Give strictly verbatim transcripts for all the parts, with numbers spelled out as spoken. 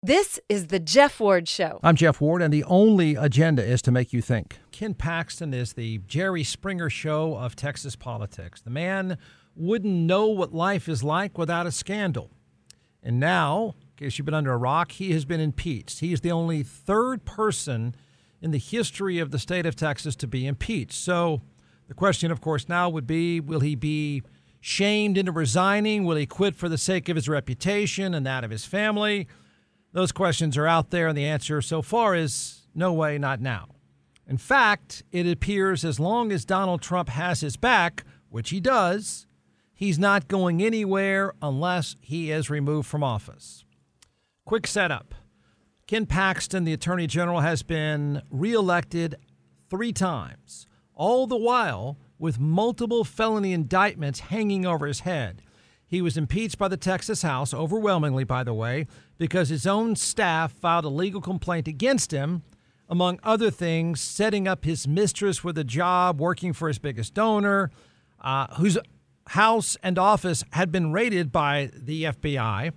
This is the Jeff Ward Show. I'm Jeff Ward, and the only agenda is to make you think. Ken Paxton is the Jerry Springer show of Texas politics. The man wouldn't know what life is like without a scandal. And now, in case you've been under a rock, he has been impeached. He is the only third person in the history of the state of Texas to be impeached. So the question, of course, now would be, will he be shamed into resigning? Will he quit for the sake of his reputation and that of his family? Those questions are out there, and the answer so far is no way, not now. In fact, it appears as long as Donald Trump has his back, which he does, he's not going anywhere unless he is removed from office. Quick setup. Ken Paxton, the Attorney General, has been reelected three times, all the while with multiple felony indictments hanging over his head. He was impeached by the Texas House, overwhelmingly, by the way, because his own staff filed a legal complaint against him, among other things, setting up his mistress with a job working for his biggest donor, uh, whose house and office had been raided by the F B I.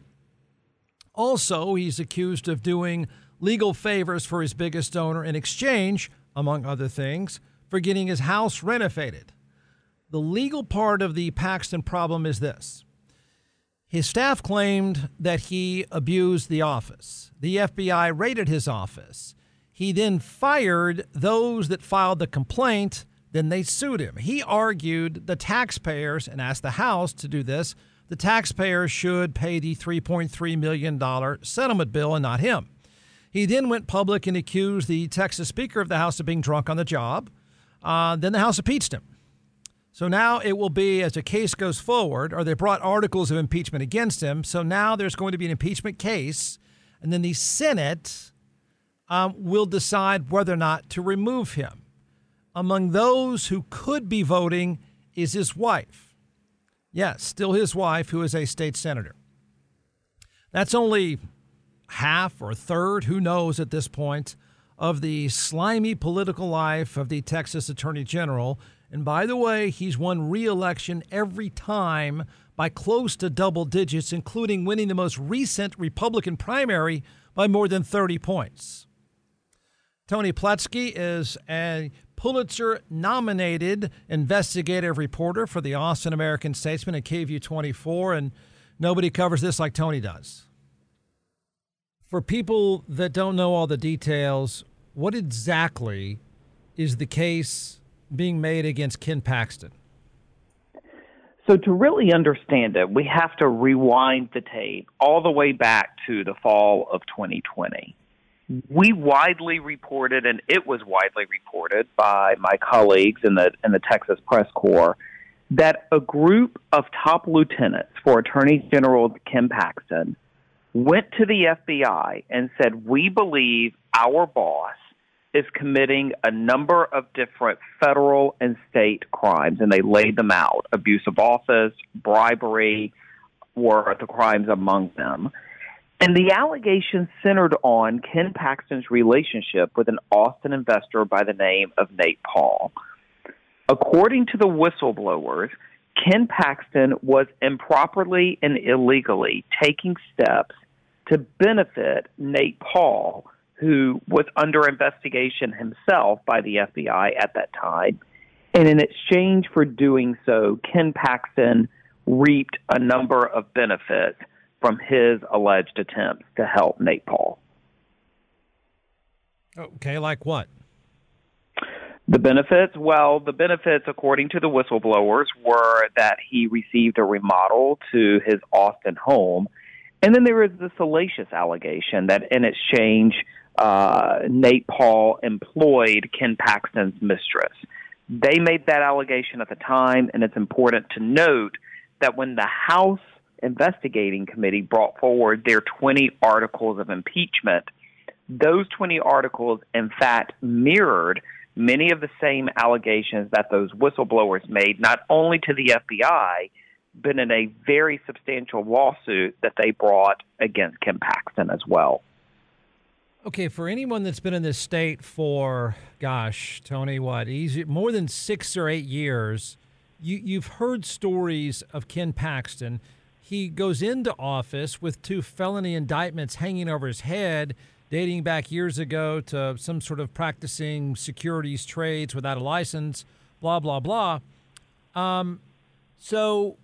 Also, he's accused of doing legal favors for his biggest donor in exchange, among other things, for getting his house renovated. The legal part of the Paxton problem is this. His staff claimed that he abused the office. The F B I raided his office. He then fired those that filed the complaint. Then they sued him. He argued the taxpayers, and asked the House to do this, the taxpayers should pay the three point three million dollars settlement bill and not him. He then went public and accused the Texas Speaker of the House of being drunk on the job. Uh, then the House impeached him. So now it will be, as the case goes forward, or they brought articles of impeachment against him. So now there's going to be an impeachment case, and then the Senate um, will decide whether or not to remove him. Among those who could be voting is his wife. Yes, still his wife, who is a state senator. That's only half or a third, who knows at this point, of the slimy political life of the Texas Attorney General. And by the way, he's won re-election every time by close to double digits, including winning the most recent Republican primary by more than thirty points. Tony Pletsky is a Pulitzer-nominated investigative reporter for the Austin American-Statesman and K V U twenty-four, and nobody covers this like Tony does. For people that don't know all the details, what exactly is the case being made against Ken Paxton? So to really understand it, we have to rewind the tape all the way back to the fall of twenty twenty. We widely reported, and it was widely reported by my colleagues in the in the Texas Press Corps, that a group of top lieutenants for Attorney General Ken Paxton went to the F B I and said, we believe our boss is committing a number of different federal and state crimes, and they laid them out. Abuse of office, bribery were the crimes among them. And the allegations centered on Ken Paxton's relationship with an Austin investor by the name of Nate Paul. According to the whistleblowers, Ken Paxton was improperly and illegally taking steps to benefit Nate Paul, who was under investigation himself by the F B I at that time. And in exchange for doing so, Ken Paxton reaped a number of benefits from his alleged attempts to help Nate Paul. Okay, like what? The benefits? Well, the benefits, according to the whistleblowers, were that he received a remodel to his Austin home. And then there was the salacious allegation that in exchange, uh, Nate Paul employed Ken Paxton's mistress. They made that allegation at the time, and it's important to note that when the House Investigating Committee brought forward their twenty articles of impeachment, those twenty articles, in fact, mirrored many of the same allegations that those whistleblowers made, not only to the F B I, but in a very substantial lawsuit that they brought against Ken Paxton as well. Okay, for anyone that's been in this state for, gosh, Tony, what, easy, more than six or eight years, you, you've heard stories of Ken Paxton. he goes into office with two felony indictments hanging over his head, dating back years ago to some sort of practicing securities trades without a license, blah, blah, blah. Um, so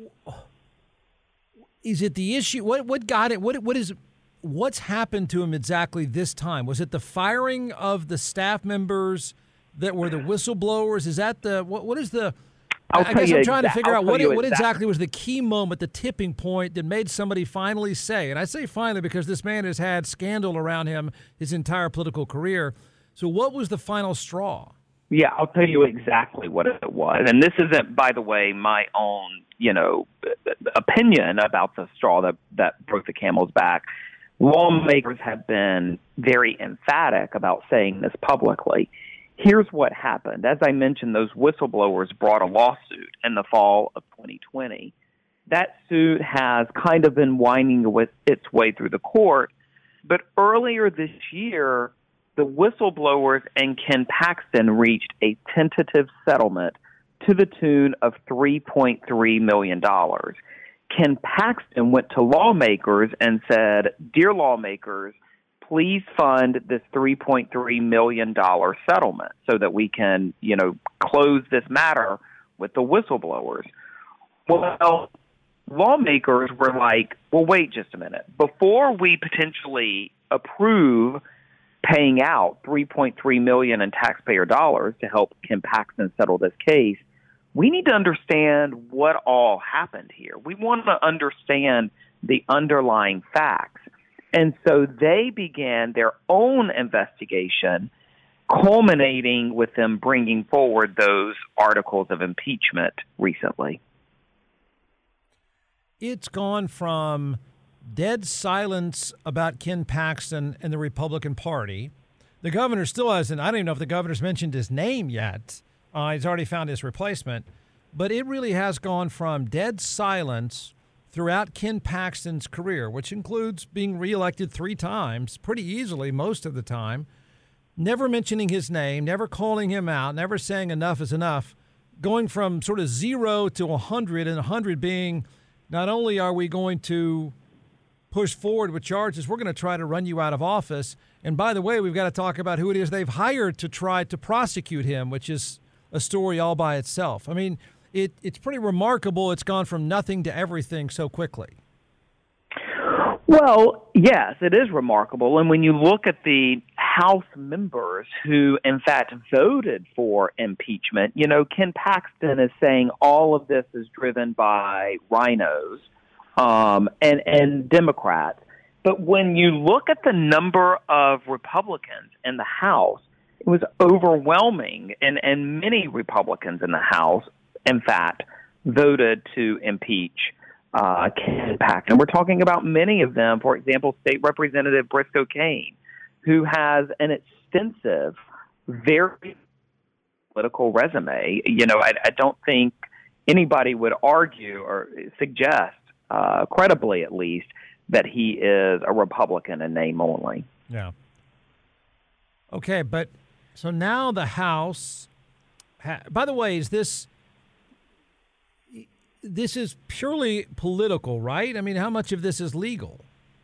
is it the issue? What what got it? What what is what's happened to him exactly this time? Was it the firing of the staff members that were the whistleblowers? Is that the what what is the I'll I guess I'm trying exa- to figure I'll out what tell you what exactly. exactly was the key moment, the tipping point that made somebody finally say, and I say finally because this man has had scandal around him his entire political career. So what was the final straw? Yeah, I'll tell you exactly what it was. And this isn't, by the way, my own, you know, opinion about the straw that, that broke the camel's back. Lawmakers have been very emphatic about saying this publicly. Here's what happened. As I mentioned, those whistleblowers brought a lawsuit in the fall of twenty twenty. That suit has kind of been winding with its way through the court. But earlier this year, the whistleblowers and Ken Paxton reached a tentative settlement to the tune of three point three million dollars. Ken Paxton went to lawmakers and said, "Dear lawmakers, please fund this three point three million dollars settlement so that we can, you know, close this matter with the whistleblowers." Well, lawmakers were like, well, wait just a minute. Before we potentially approve paying out three point three million dollars in taxpayer dollars to help Ken Paxton settle this case, we need to understand what all happened here. We want to understand the underlying facts. And so they began their own investigation, culminating with them bringing forward those articles of impeachment recently. It's gone from dead silence about Ken Paxton and the Republican Party. The governor still hasn't, I don't even know if the governor's mentioned his name yet. Uh, he's already found his replacement. But it really has gone from dead silence throughout Ken Paxton's career, which includes being reelected three times, pretty easily most of the time, never mentioning his name, never calling him out, never saying enough is enough, going from sort of zero to one hundred, and one hundred being not only are we going to push forward with charges, we're going to try to run you out of office. And by the way, we've got to talk about who it is they've hired to try to prosecute him, which is a story all by itself. I mean, it, it's pretty remarkable it's gone from nothing to everything so quickly. Well, yes, it is remarkable. And when you look at the House members who, in fact, voted for impeachment, you know, Ken Paxton is saying all of this is driven by rhinos um, and, and Democrats. But when you look at the number of Republicans in the House, it was overwhelming. And, and many Republicans in the House, in fact, voted to impeach Uh, Ken Paxton. We're talking about many of them. For example, State Representative Briscoe Cain, who has an extensive, very political resume. You know, I, I don't think anybody would argue or suggest, uh, credibly at least, that he is a Republican in name only. Yeah. Okay, but so now the House. Ha- By the way, is this? This is purely political, right? I mean, how much of this is legal?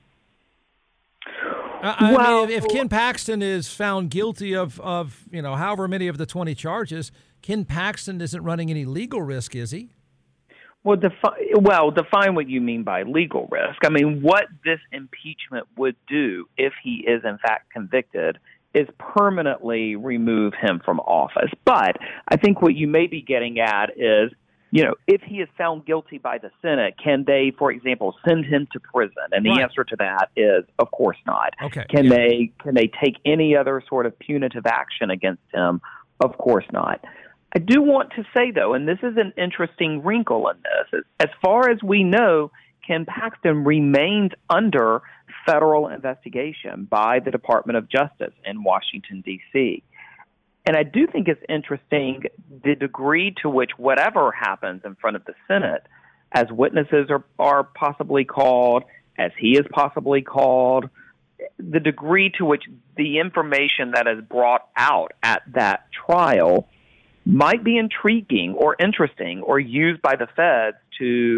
I, I well, mean, if, if Ken Paxton is found guilty of, of, you know, however many of the twenty charges, Ken Paxton isn't running any legal risk, is he? Well, defi- well, define what you mean by legal risk. I mean, what this impeachment would do if he is, in fact, convicted is permanently remove him from office. But I think what you may be getting at is, you know, if he is found guilty by the Senate, can they, for example, send him to prison? And the right. answer to that is, of course not. Okay. Can yeah. they can they take any other sort of punitive action against him? Of course not. I do want to say, though, and this is an interesting wrinkle in this, as far as we know, Ken Paxton remains under federal investigation by the Department of Justice in Washington, D C And I do think it's interesting the degree to which whatever happens in front of the Senate, as witnesses are, are possibly called, as he is possibly called, the degree to which the information that is brought out at that trial might be intriguing or interesting or used by the feds to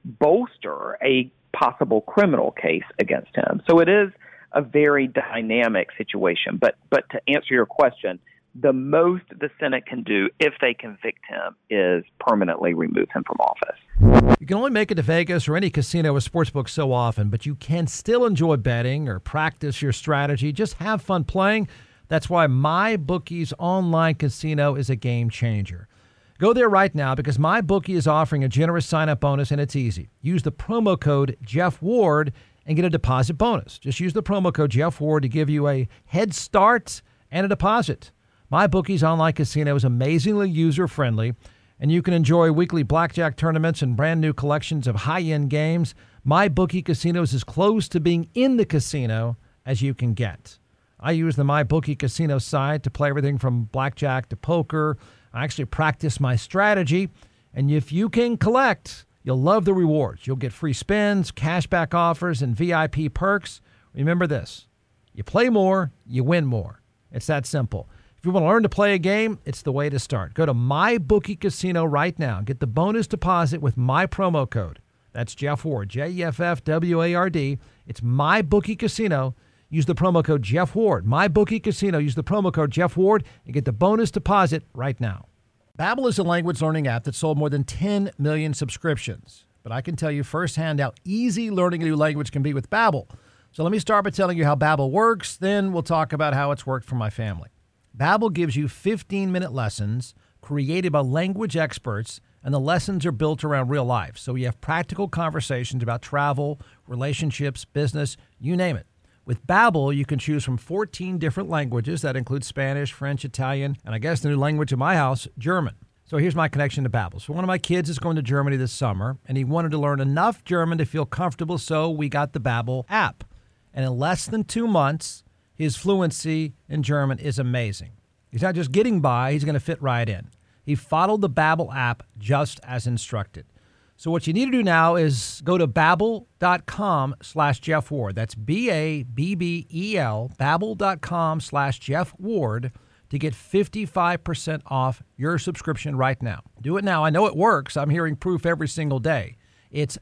bolster a possible criminal case against him. So it is a very dynamic situation. But but to answer your question, the most the Senate can do if they convict him is permanently remove him from office. You can only make it to Vegas or any casino or sportsbook so often, but you can still enjoy betting or practice your strategy. Just have fun playing. That's why MyBookie's online casino is a game changer. Go there right now because MyBookie is offering a generous sign-up bonus, and it's easy. Use the promo code Jeff Ward and get a deposit bonus. Just use the promo code Jeff Ward to give you a head start and a deposit. MyBookie's online casino is amazingly user-friendly, and you can enjoy weekly blackjack tournaments and brand new collections of high-end games. MyBookie Casino is as close to being in the casino as you can get. I use the MyBookie Casino site to play everything from blackjack to poker. I actually practice my strategy, and if you can collect, you'll love the rewards. You'll get free spins, cashback offers, and V I P perks. Remember this, you play more, you win more. It's that simple. If you want to learn to play a game, it's the way to start. Go to MyBookie Casino right now. Get the bonus deposit with my promo code. That's Jeff Ward, J E F F W A R D. It's MyBookie Casino. Use the promo code Jeff Ward. MyBookie Casino. Use the promo code Jeff Ward and get the bonus deposit right now. Babbel is a language learning app that sold more than ten million subscriptions. But I can tell you firsthand how easy learning a new language can be with Babbel. So let me start by telling you how Babbel works. Then we'll talk about how it's worked for my family. Babbel gives you fifteen-minute lessons created by language experts, and the lessons are built around real life. So you have practical conversations about travel, relationships, business, you name it. With Babbel, you can choose from fourteen different languages that include Spanish, French, Italian, and I guess the new language in my house, German. So here's my connection to Babbel. So one of my kids is going to Germany this summer, and he wanted to learn enough German to feel comfortable, so we got the Babbel app. And in less than two months, his fluency in German is amazing. He's not just getting by, he's going to fit right in. He followed the Babbel app just as instructed. So what you need to do now is go to babbel.com slash Jeff Ward. That's B A B B E L, babbel.com slash Jeff Ward to get fifty-five percent off your subscription right now. Do it now. I know it works. I'm hearing proof every single day. It's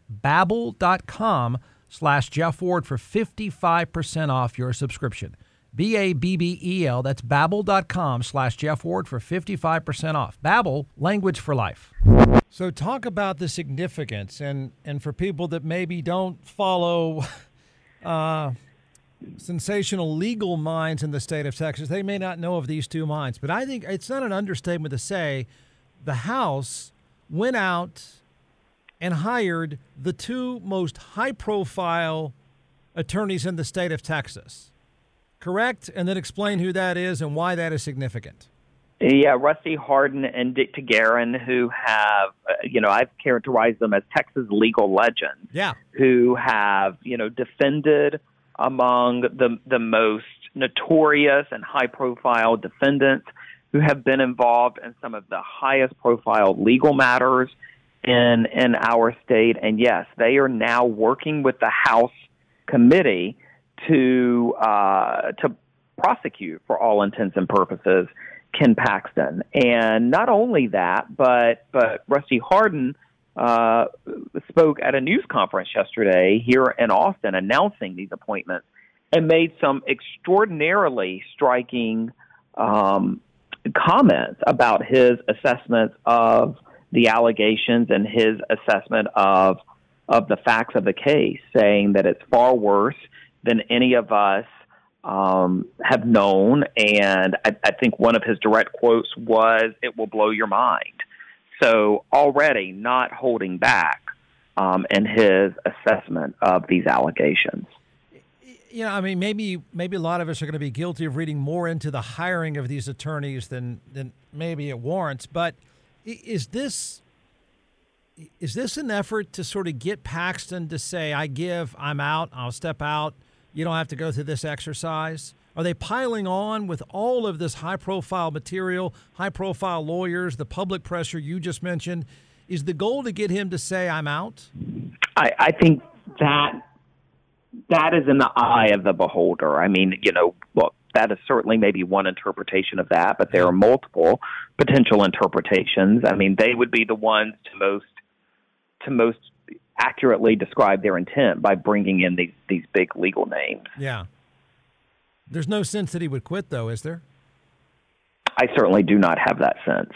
babbel.com slash Jeff Ward for fifty-five percent off your subscription. B A B B E L, that's babbel.com slash Jeff Ward for fifty-five percent off. Babbel, language for life. So talk about the significance, and, and for people that maybe don't follow uh, sensational legal minds in the state of Texas, they may not know of these two minds. But I think it's not an understatement to say the House went out and hired the two most high-profile attorneys in the state of Texas. Correct? And then explain who that is and why that is significant. Yeah, Rusty Hardin and Dick Tagarin, who have, uh, you know, I've characterized them as Texas legal legends. Yeah. Who have, you know, defended among the the most notorious and high-profile defendants who have been involved in some of the highest-profile legal matters in in our state. And yes, they are now working with the House committee to uh, to prosecute, for all intents and purposes, Ken Paxton. And not only that, but but Rusty Hardin uh, spoke at a news conference yesterday here in Austin announcing these appointments and made some extraordinarily striking um, comments about his assessment of the allegations and his assessment of of the facts of the case, saying that it's far worse than any of us um, have known. And I, I think one of his direct quotes was, "It will blow your mind." So already not holding back um, in his assessment of these allegations. You know, I mean, maybe maybe a lot of us are going to be guilty of reading more into the hiring of these attorneys than than maybe it warrants. But is this is this an effort to sort of get Paxton to say, "I give, I'm out, I'll step out. You don't have to go through this exercise"? Are they piling on with all of this high-profile material, high-profile lawyers, the public pressure you just mentioned? Is the goal to get him to say, "I'm out"? I, I think that that is in the eye of the beholder. I mean, you know, look, that is certainly maybe one interpretation of that, but there are multiple potential interpretations. I mean, they would be the ones to most to most accurately describe their intent by bringing in these, these big legal names. Yeah. There's no sense that he would quit, though, is there? I certainly do not have that sense.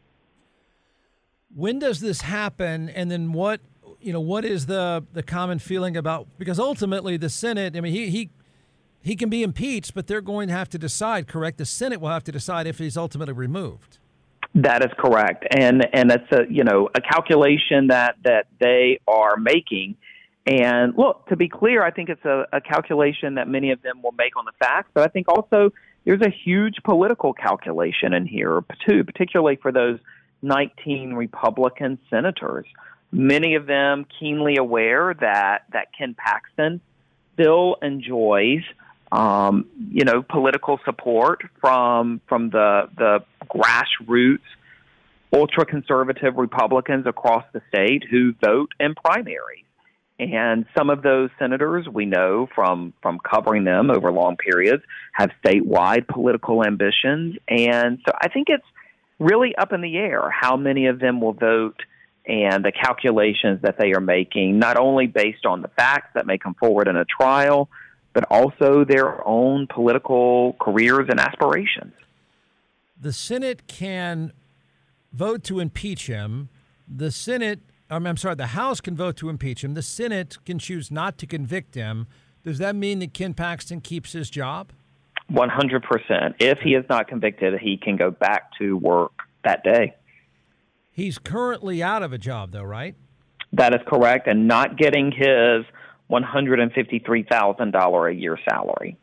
When does this happen, and then what, you know, what is the, the common feeling about, because ultimately the Senate, I mean, he, he he can be impeached, but they're going to have to decide, correct? The Senate will have to decide if he's ultimately removed. That is correct. And and it's a, you know, a calculation that, that they are making. And look, to be clear, I think it's a, a calculation that many of them will make on the facts, but I think also there's a huge political calculation in here too, particularly for those nineteen Republican senators. Many of them keenly aware that, that Ken Paxton still enjoys, um, you know, political support from from the the grassroots, ultra-conservative Republicans across the state who vote in primaries. And some of those senators, we know from, from covering them over long periods, have statewide political ambitions. And so I think it's really up in the air how many of them will vote and the calculations that they are making, not only based on the facts that may come forward in a trial, but also their own political careers and aspirations. The Senate can vote to impeach him. The Senate, I'm sorry, the House can vote to impeach him. The Senate can choose not to convict him. Does that mean that Ken Paxton keeps his job? one hundred percent. If he is not convicted, he can go back to work that day. He's currently out of a job, though, right? That is correct, and not getting his one hundred fifty-three thousand dollars a year salary.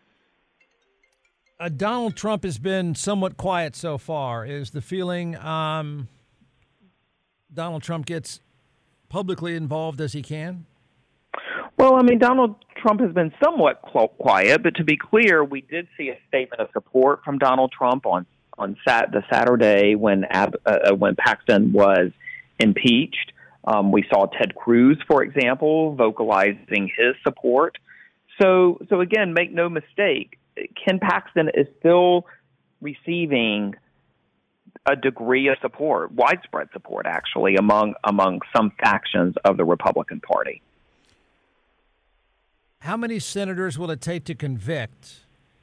Uh, Donald Trump has been somewhat quiet so far. Is the feeling um, Donald Trump gets publicly involved as he can? Well, I mean, Donald Trump has been somewhat quiet, but to be clear, we did see a statement of support from Donald Trump on on sat- the Saturday when Ab- uh, when Paxton was impeached. Um, we saw Ted Cruz, for example, vocalizing his support. So, so again, make no mistake, Ken Paxton is still receiving a degree of support, widespread support, actually, among among some factions of the Republican Party. How many senators will it take to convict?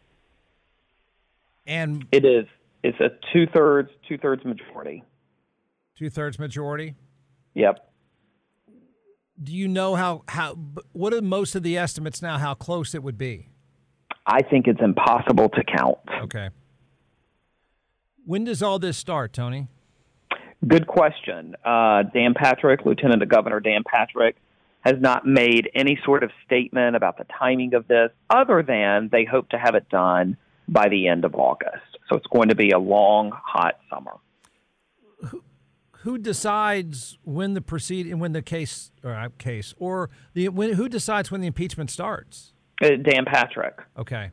And it is it's a two thirds two thirds majority. Two thirds majority. Yep. Do you know how how what are most of the estimates now? How close it would be? I think it's impossible to count. Okay. When does all this start, Tony? Good question. Uh, Dan Patrick, Lieutenant Governor Dan Patrick, has not made any sort of statement about the timing of this, other than they hope to have it done by the end of August. So it's going to be a long, hot summer. Who, who decides when the proceed when the case or uh, case or the when, who decides when the impeachment starts? Uh, Dan Patrick. Okay.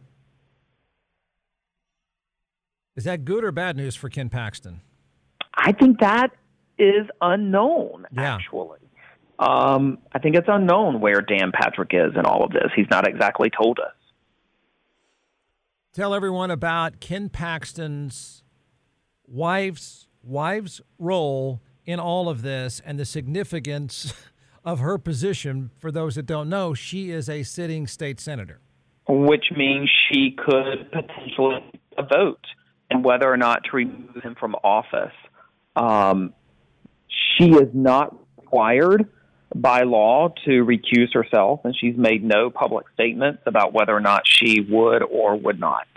Is that good or bad news for Ken Paxton? I think that is unknown, yeah. actually. Um, I think it's unknown where Dan Patrick is in all of this. He's not exactly told us. Tell everyone about Ken Paxton's wife's wife's role in all of this and the significance of her position. For those that don't know, she is a sitting state senator. Which means she could potentially vote and whether or not to remove him from office. Um, she is not required by law to recuse herself, and she's made no public statements about whether or not she would or would not.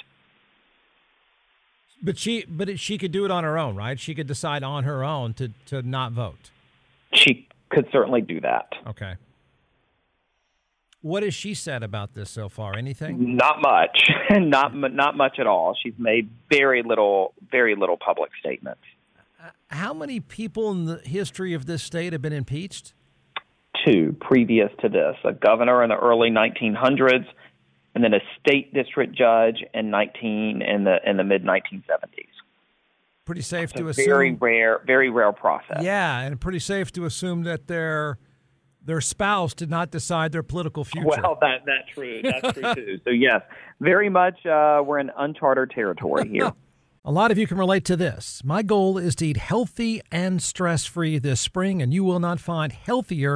But she, but she could do it on her own, right? She could decide on her own to, to not vote. She could certainly do that. Okay. What has she said about this so far? Anything? Not much. not not much at all. She's made very little, very little public statements. How many people in the history of this state have been impeached? Two previous to this, a governor in the early nineteen hundreds, and then a state district judge in nineteen in the in the mid nineteen seventies. Pretty safe it's to a assume. Very rare, very rare process. Yeah, and pretty safe to assume that their their spouse did not decide their political future. Well, that that's true. That's true too. So yes, very much uh, we're in uncharted territory here. A lot of you can relate to this. My goal is to eat healthy and stress-free this spring, and you will not find healthier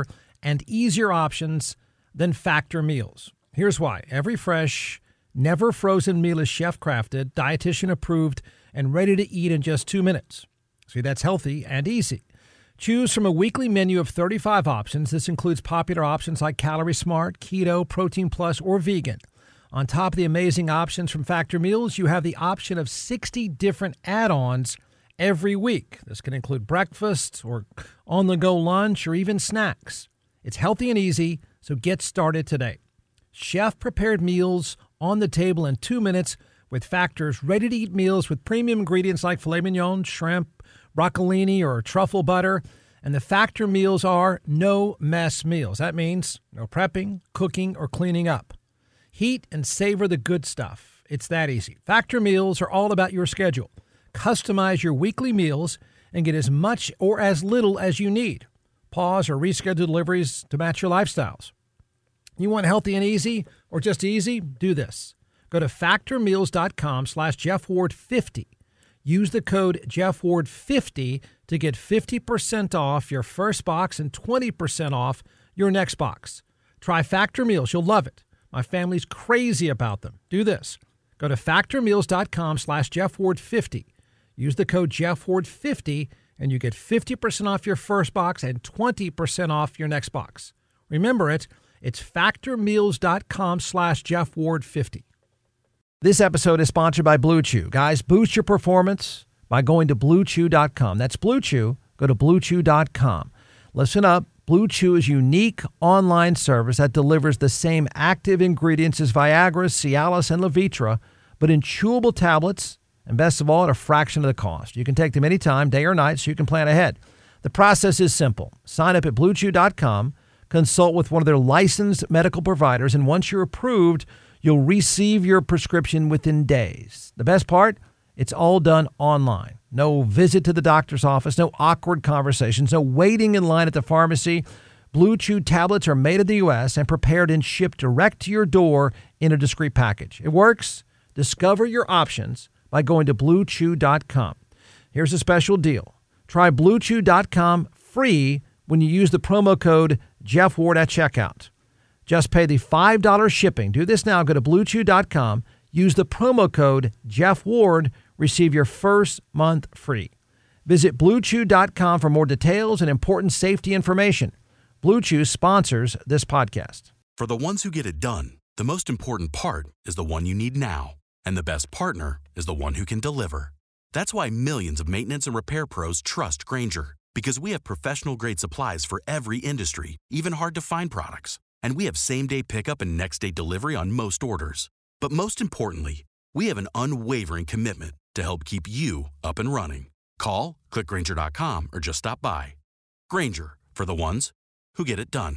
and easier options than Factor meals. Here's why. Every fresh, never frozen meal is chef-crafted, dietitian approved, and ready to eat in just two minutes. See, that's healthy and easy. Choose from a weekly menu of thirty-five options. This includes popular options like Calorie Smart, Keto, Protein Plus, or Vegan. On top of the amazing options from Factor Meals, you have the option of sixty different add-ons every week. This can include breakfast or on-the-go lunch or even snacks. It's healthy and easy, so get started today. Chef-prepared meals on the table in two minutes with Factor's ready-to-eat meals with premium ingredients like filet mignon, shrimp, broccolini, or truffle butter. And the Factor meals are no-mess meals. That means no prepping, cooking, or cleaning up. Heat and savor the good stuff. It's that easy. Factor meals are all about your schedule. Customize your weekly meals and get as much or as little as you need. Pause or reschedule deliveries to match your lifestyles. You want healthy and easy or just easy? Do this. Go to factormeals.com slash JeffWard50. Use the code Jeff Ward fifty to get fifty percent off your first box and twenty percent off your next box. Try Factor Meals. You'll love it. My family's crazy about them. Do this. Go to factormeals.com slash Jeff Ward 50. Use the code Jeff Ward fifty and you get fifty percent off your first box and twenty percent off your next box. Remember it. It's factormeals.com slash Jeff Ward 50. This episode is sponsored by Blue Chew. Guys, boost your performance by going to blue chew dot com. That's Blue Chew. Go to blue chew dot com. Listen up. Blue Chew is a unique online service that delivers the same active ingredients as Viagra, Cialis, and Levitra, but in chewable tablets, and best of all, at a fraction of the cost. You can take them anytime, day or night, so you can plan ahead. The process is simple. Sign up at blue chew dot com, consult with one of their licensed medical providers, and once you're approved, you'll receive your prescription within days. The best part? It's all done online. No visit to the doctor's office, no awkward conversations, no waiting in line at the pharmacy. Blue Chew tablets are made in the U S and prepared and shipped direct to your door in a discreet package. It works. Discover your options by going to blue chew dot com. Here's a special deal. Try blue chew dot com free when you use the promo code Jeff Ward at checkout. Just pay the five dollars shipping. Do this now. Go to blue chew dot com. Use the promo code Jeff Ward. Receive your first month free. Visit blue chew dot com for more details and important safety information. Blue Chew sponsors this podcast. For the ones who get it done, the most important part is the one you need now. And the best partner is the one who can deliver. That's why millions of maintenance and repair pros trust Grainger, because we have professional-grade supplies for every industry, even hard-to-find products. And we have same-day pickup and next-day delivery on most orders. But most importantly, we have an unwavering commitment to help keep you up and running. Call, click Grainger dot com, or just stop by. Grainger, for the ones who get it done.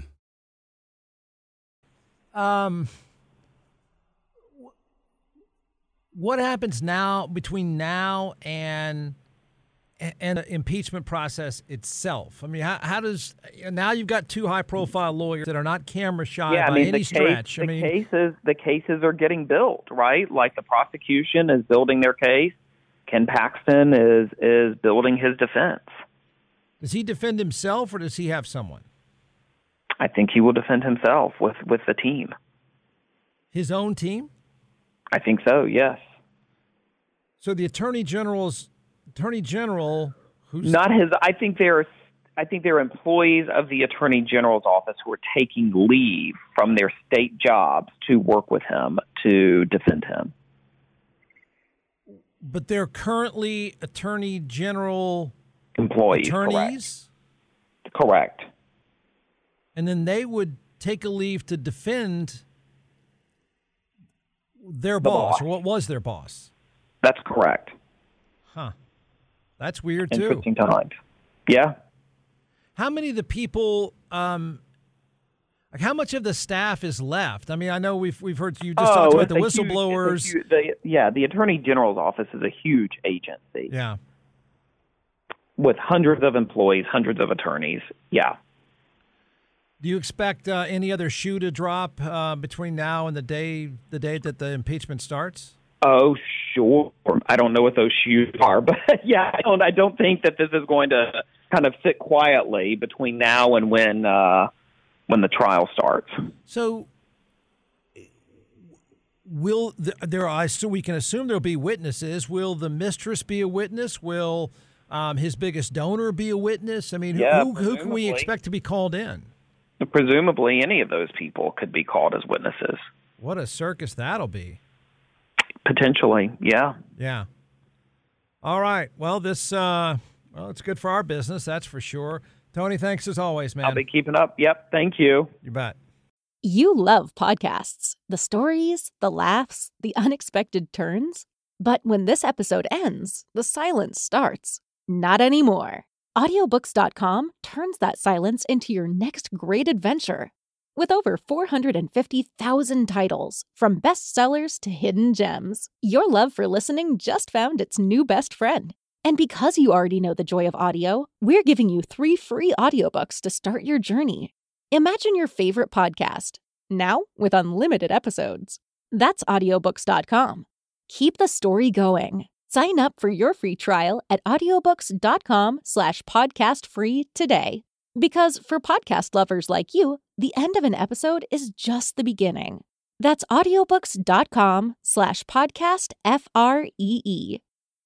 Um, what happens now between now and and the impeachment process itself? I mean, how, how does now you've got two high-profile lawyers that are not camera shy yeah, by I mean, any the stretch. Case, I the mean, cases the cases are getting built, right? Like the prosecution is building their case. Ken Paxton is is building his defense. Does he defend himself or does he have someone? I think he will defend himself with, with the team. His own team? I think so, yes. So the Attorney General's Attorney General, who's not his. I think they're. I think they're employees of the Attorney General's office who are taking leave from their state jobs to work with him to defend him. But they're currently Attorney General employees, attorneys. Correct. correct. And then they would take a leave to defend their the boss, boss, or what was their boss. That's correct. Huh. That's weird, too. Interesting times. Yeah. How many of the people, um, like how much of the staff is left? I mean, I know we've we've heard you just oh, talked about the huge, whistleblowers. Huge, the, yeah, the Attorney General's office is a huge agency. Yeah. With hundreds of employees, hundreds of attorneys. Yeah. Do you expect uh, any other shoe to drop uh, between now and the day the date that the impeachment starts? Oh, sure. I don't know what those shoes are, but yeah, I don't. I don't think that this is going to kind of sit quietly between now and when uh, when the trial starts. So will the, there? I assume we can assume there'll be witnesses. Will the mistress be a witness? Will um, his biggest donor be a witness? I mean, Yeah, who, who can we expect to be called in? Presumably, any of those people could be called as witnesses. What a circus that'll be. Potentially, yeah. Yeah. All right. Well, this uh, well, it's good for our business, that's for sure. Tony, thanks as always, man. I'll be keeping up. Yep, thank you. You bet. You love podcasts, the stories, the laughs, the unexpected turns. But when this episode ends, the silence starts. Not anymore. audiobooks dot com turns that silence into your next great adventure. With over four hundred fifty thousand titles, from bestsellers to hidden gems, your love for listening just found its new best friend. And because you already know the joy of audio, we're giving you three free audiobooks to start your journey. Imagine your favorite podcast, now with unlimited episodes. That's audiobooks dot com. Keep the story going. Sign up for your free trial at audiobooks dot com slash podcast free today. Because for podcast lovers like you, the end of an episode is just the beginning. That's audiobooks dot com slash podcast F R E E.